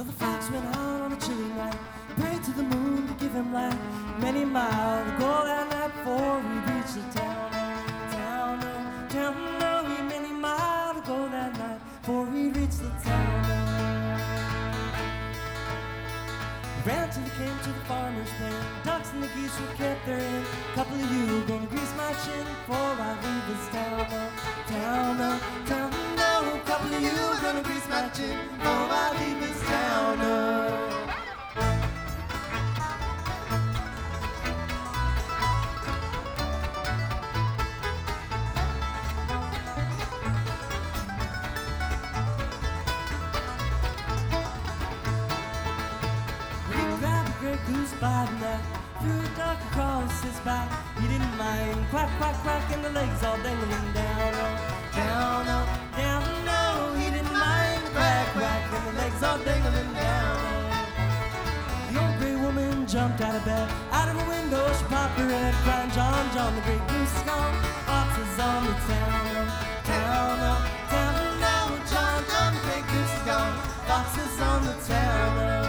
Well, the fox went out on a chilly night, prayed to the moon to give him light. Many miles to go that night before he reached the town. Many miles to go that night before he reached the town. Ran till he came to the farmer's pen. Ducks and the geese were kept therein. Couple of you gonna grease my chin before I leave this town. Couple of you gonna grease my chin before I leave this town. Goose by the neck, threw a duck across his back. He didn't mind quack, quack, quack, and the legs all dangling down. No, he didn't mind quack, quack, and the legs all dangling down. The old gray woman jumped out of bed, out of the window she popped her head, crying, John, John, the great goose is gone, foxes on the town. No, John, John, the great goose is gone, foxes on the town.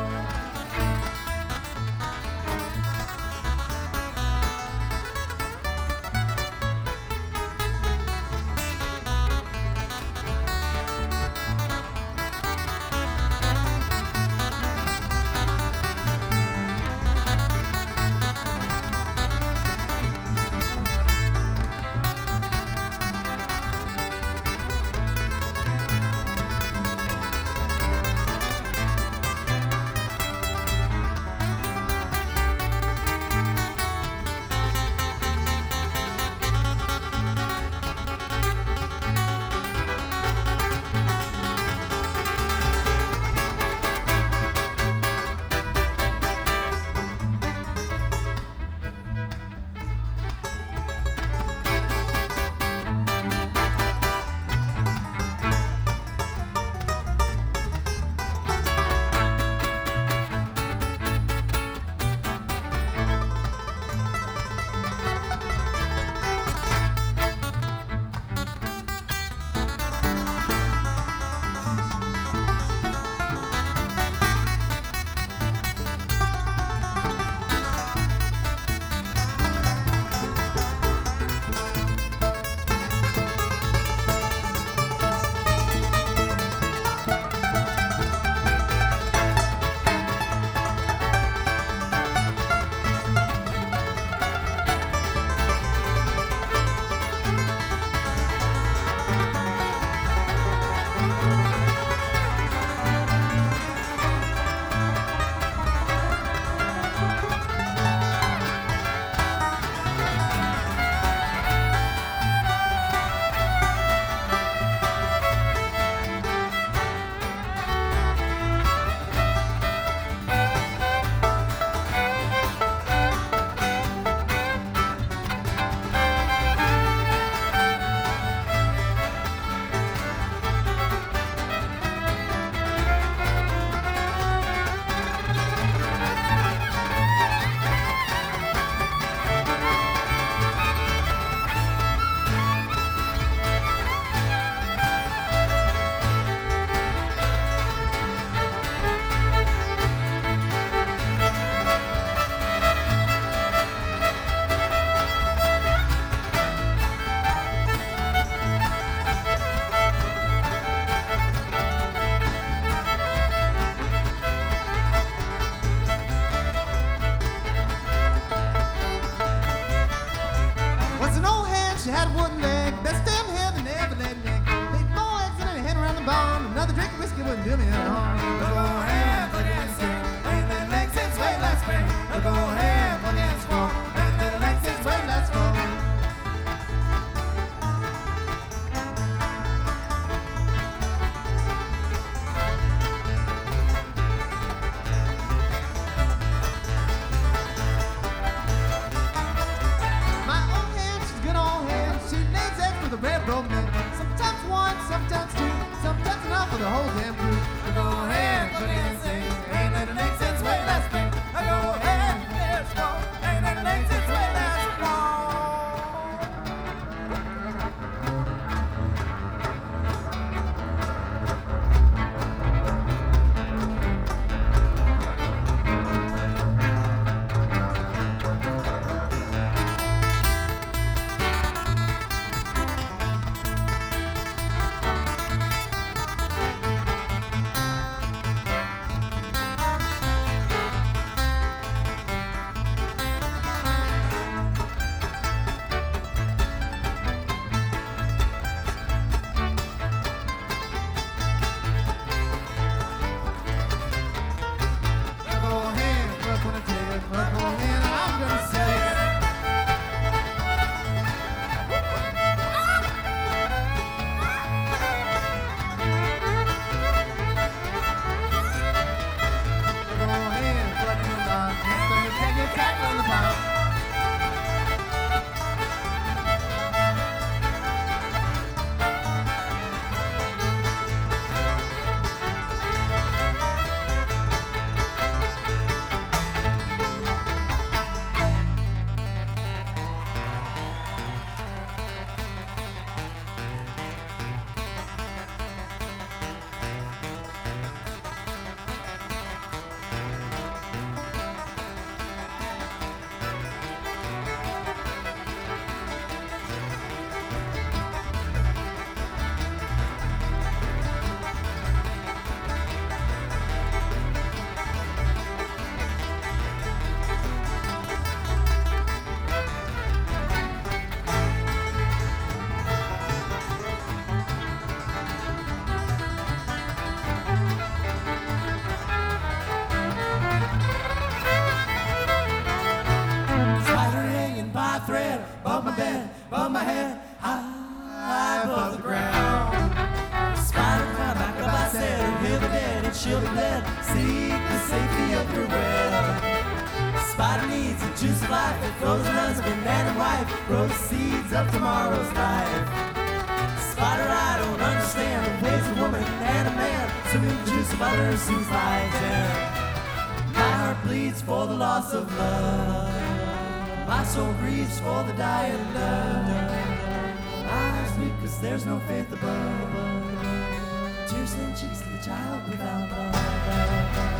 She had one leg, best damn hair than ever let neck. Laid 4 eggs in her head around the barn. Another drink of whiskey wouldn't do me no harm. Go ahead, plug and sing, and then legs since way last spring. Go ahead, plug and squall, and then legs since way last fall. Sometimes one, sometimes two, sometimes enough for the whole damn crew. Go ahead, plug and sing, ain't that an egg since way last spring. Go ahead, let's go, ain't that an egg since way last fall. shield of lead. Seek the safety of your web. Spider needs a juice of life. It grows an husband and a wife. Grows seeds of tomorrow's life. Spider, I don't understand the ways of a woman and a man. Swimming the juice of others whose lives end. My heart bleeds for the loss of love. My soul grieves for the dying love. Eyes weep cause there's no faith above. Tears in cheeks to the child without love.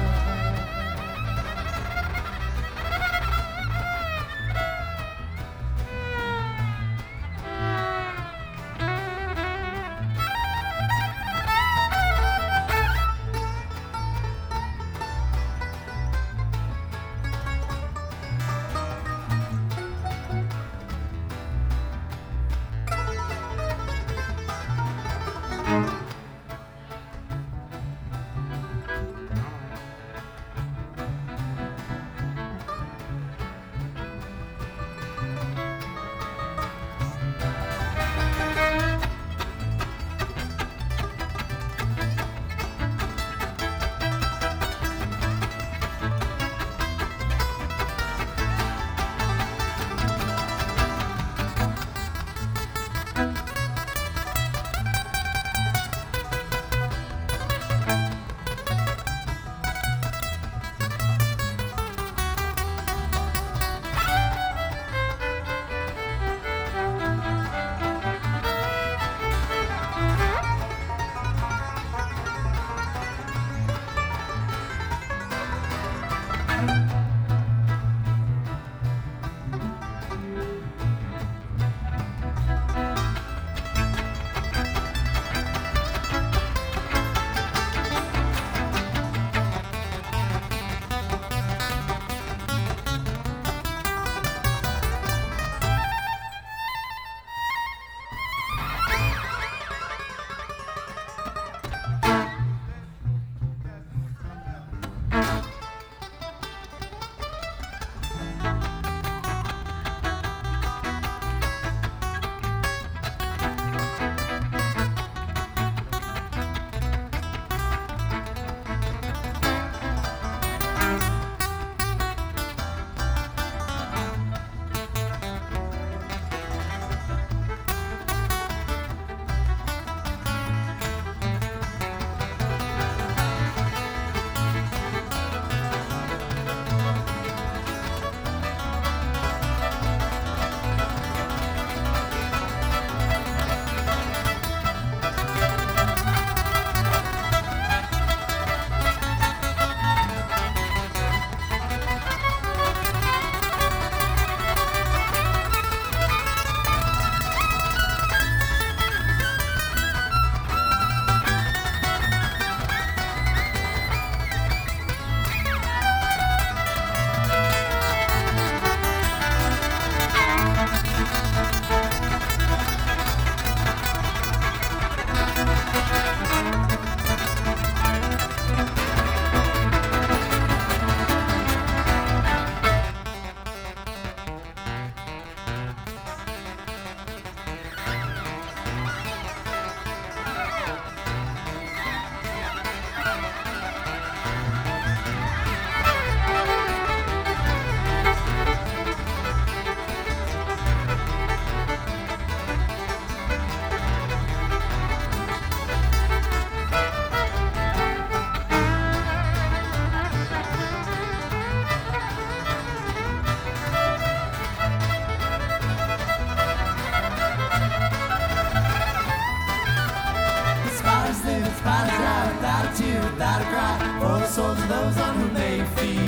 without a cry for the souls of those on whom they feed.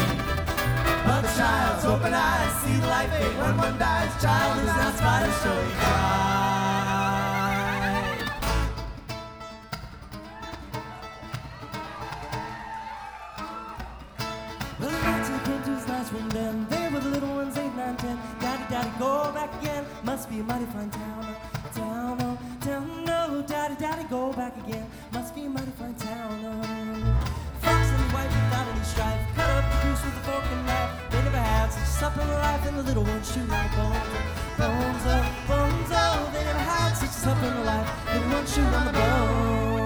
But the child's open eyes see the light fade when one dies. Child is not spider, so he cried. Well, the nights he came to his last one then. They were the little ones, 8, 9, 10. Daddy, daddy, go back again. Must be a mighty fine town. Town, oh, town, no. Daddy, daddy, go back again. Must be a mighty fine town, oh. Fox and white without any strife. Cut up the goose with a fork and knife. They never had such a supper in life, and the little ones shoot like bones. Bones, oh, they never had such a supper in life. Little ones shoot on the bone.